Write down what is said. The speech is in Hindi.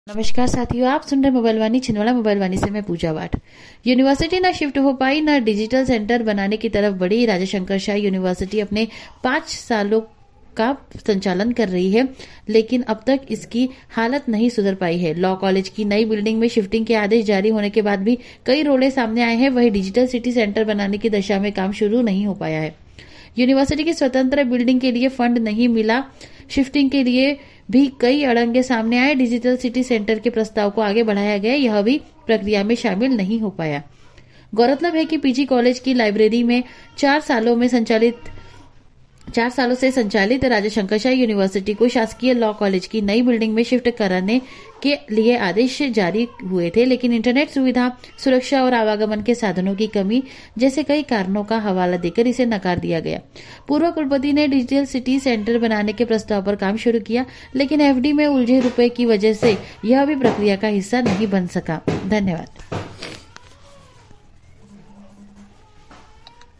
नमस्कार साथियों, आप सुन रहे मोबाइल वाणी छिंदवाड़ा मोबाइल वाणी से मैं पूजा वाट। यूनिवर्सिटी न शिफ्ट हो पाई न डिजिटल सेंटर बनाने की तरफ बढ़ी। राजा शंकर शाह यूनिवर्सिटी अपने 5 सालों का संचालन कर रही है, लेकिन अब तक इसकी हालत नहीं सुधर पाई है। लॉ कॉलेज की नई बिल्डिंग में शिफ्टिंग के आदेश जारी होने के बाद भी कई रोड़े सामने आए हैं, वहीं डिजिटल सिटी सेंटर बनाने की दशा में काम शुरू नहीं हो पाया है। यूनिवर्सिटी की स्वतंत्र बिल्डिंग के लिए फंड नहीं मिला। शिफ्टिंग के लिए भी कई अड़ंगे सामने आए। डिजिटल सिटी सेंटर के प्रस्ताव को आगे बढ़ाया गया, यह भी प्रक्रिया में शामिल नहीं हो पाया। गौरतलब है कि पीजी कॉलेज की लाइब्रेरी में 4 सालों से संचालित राजा शंकर शाह यूनिवर्सिटी को शासकीय लॉ कॉलेज की नई बिल्डिंग में शिफ्ट कराने के लिए आदेश जारी हुए थे, लेकिन इंटरनेट सुविधा, सुरक्षा और आवागमन के साधनों की कमी जैसे कई कारणों का हवाला देकर इसे नकार दिया गया। पूर्व कुलपति ने डिजिटल सिटी सेंटर बनाने के प्रस्ताव पर काम शुरू किया, लेकिन एफडी में उलझे रुपए की वजह से यह भी प्रक्रिया का हिस्सा नहीं बन सका। धन्यवाद।